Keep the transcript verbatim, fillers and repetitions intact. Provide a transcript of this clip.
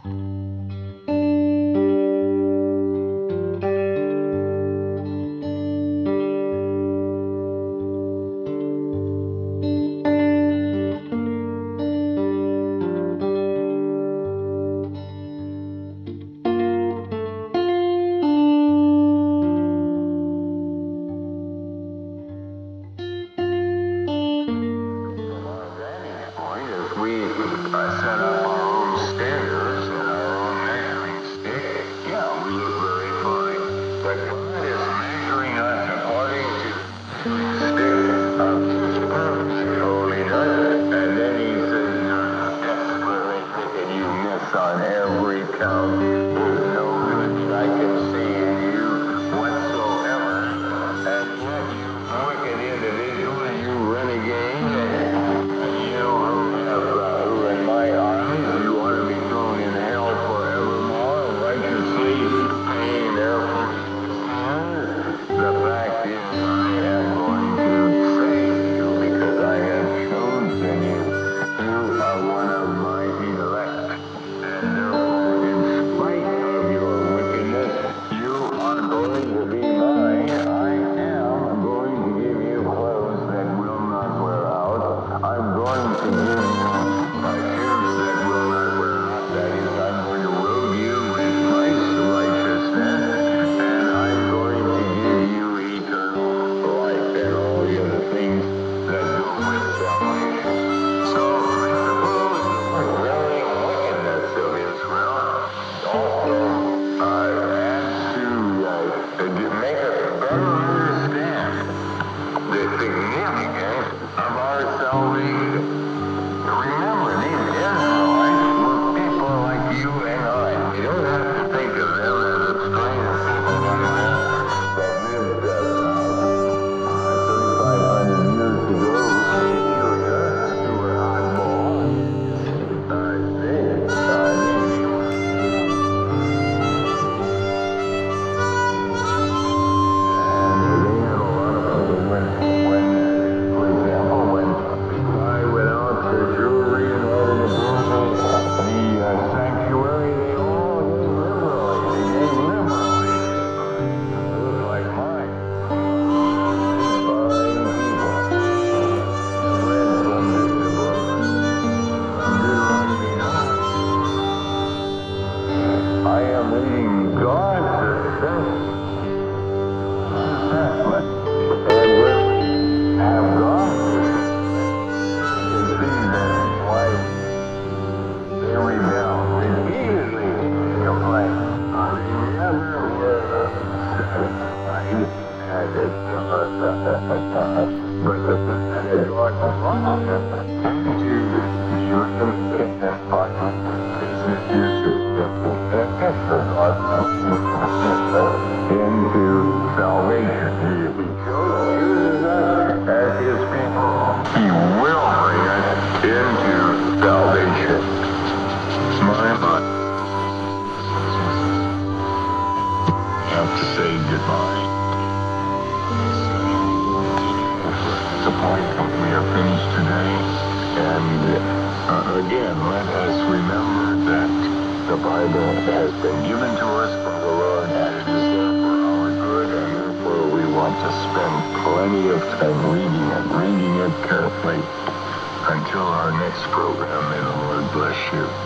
We uh, set up our own standards and our own measuring stick. Yeah, we look very fine. But God is measuring us according to the stick of His perfect holiness. And then He says, you're desperately wicked. You miss on every count. There's no good that I can see in you whatsoever. And yet, you wicked individual, you renegade, and you who in my eyes, you ought to be thrown in hell forevermore, righteously paying their sins. The fact is, I am going to save you because I have chosen you. You are one of my elect. And therefore, in spite of your wickedness, you are going to be mine. I am going to give you clothes that will not wear out. I'm going to give you again, let us remember that the Bible has been given to us from the Lord, and it is there for our good, and therefore we want to spend plenty of time reading it, reading it carefully until our next program. May the Lord bless you.